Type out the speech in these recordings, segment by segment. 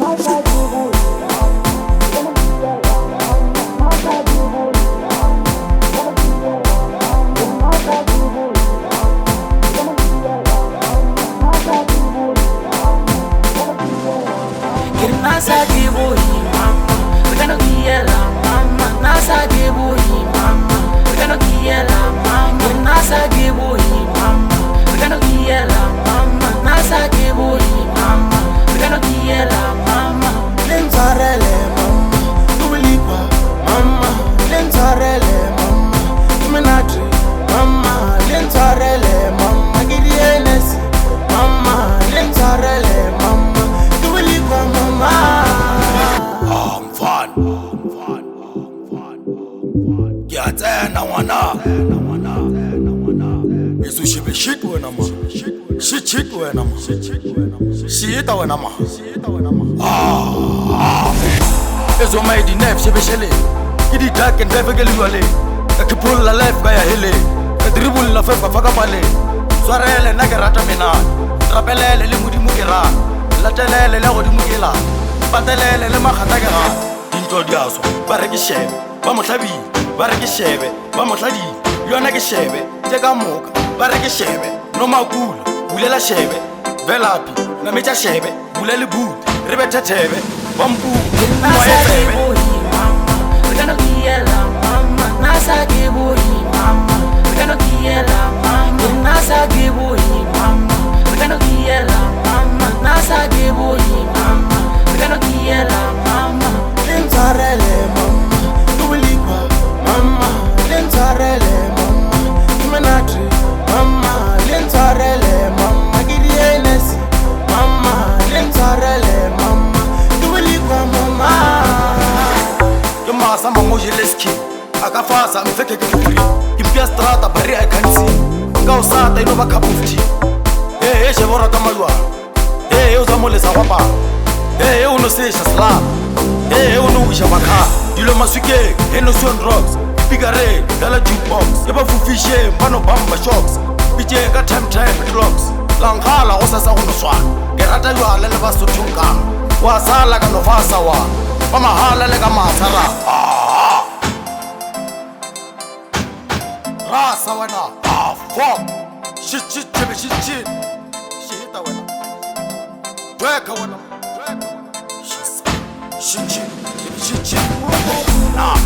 Shit wena ma. Shit wena ma. Shit wena ma. Ezo mai di nef shebeshele. Idi dark and never get wale. Akipul la life kaya hele. Dribble la fefa faka pale. Swarele na garata mena. Rapelele le mudi mukera. La telele le godi mukela. Patelele le makhata gara. Dinto diaso ba re ke shebe. Ba mohlabi ba re ke shebe. Ba mohladi yona ke shebe. Teka moka ba re ke shebe. No makula bulela shebe. Velapi na mecha shebe. Bulele boot re bethe thebe. Bampu mo ebe. We're gonna kiela mama, nasa kiburi mama. We're gonna kiela mama, nasa kiburi mama. We're gonna kiela mama, nasa kiburi mama. We're gonna kiela mama. Lentarele mama, tulipa mama. Lentarele mama, imenatri mama. Lentarele mama, gidienesi mama. Lentarele mama, tulipa mama. Sama mojeleski akafasa mfeke kifuri impia strata bari I can see ka usata ino ba cup of tea shebora kamalwa uzamolesa wapa uno sesha slap uno wisha bakha dilo maswike eno son rocks bigare dala jukebox yaba fufishe mbano bamba shocks bije ka time clocks langhala osasa unoswa gerata ywa le basothunka wasala ka nofasa wa Mahala le ka mathara Rasa wena fuck shit Shita wena Dweka wena Shit Nah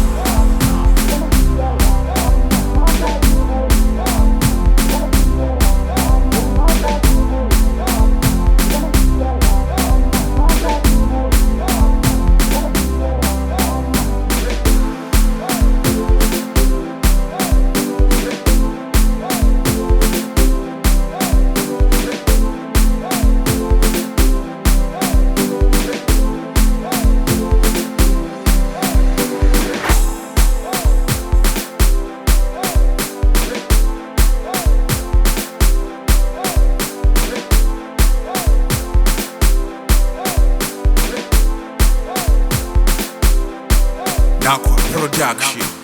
Aqua Production.